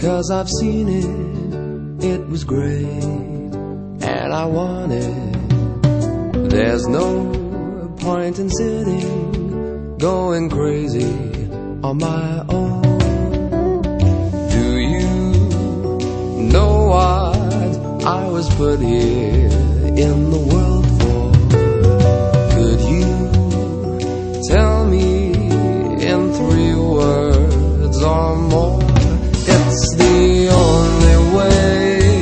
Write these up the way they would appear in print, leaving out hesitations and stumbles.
'cause I've seen it was great, and I want it. There's no point in sitting, going crazy on my own. Do you know what I was put here in the world for? Could you tell me in 3 words or more? It's the only way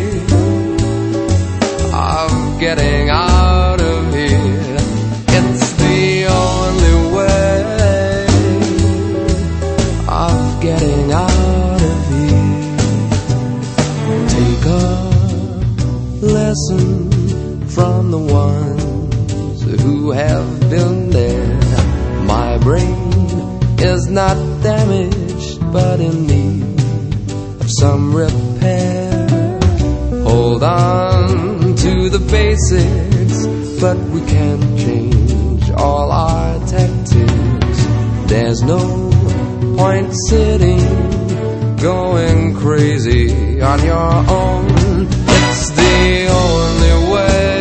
of getting out of here. It's the only way of getting out of here. Take a lesson from the ones who have been there. My brain is not damaged, but in need of some repair. Hold on to the basics, but we can't change all our tactics. There's no point sitting, going crazy on your own. It's the only way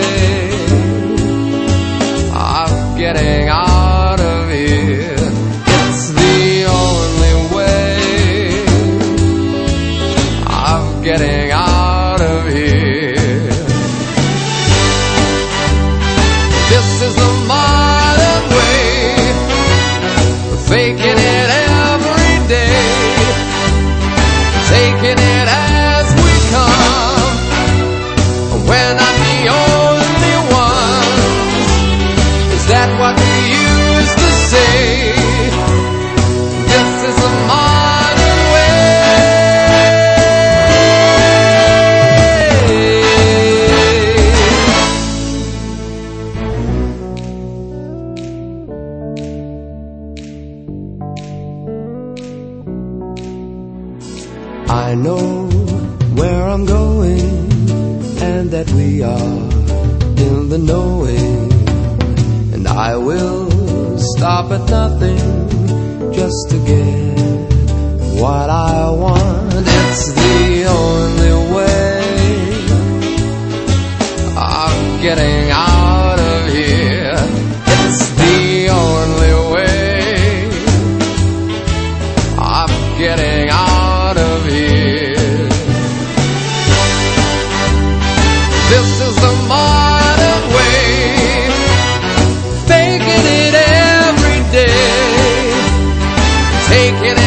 of getting out of here. It's the only way of getting out of here. This is the modern way, faking it every day, taking it as we come. We're not the only ones. Is that what we used to say? This is the modern way. I know where I'm going, and that we are in the knowing, and I will stop at nothing just to get what I want. It's the only way of getting out of here. It's the only way of getting out of here. This is the modern way, faking it every day, taking it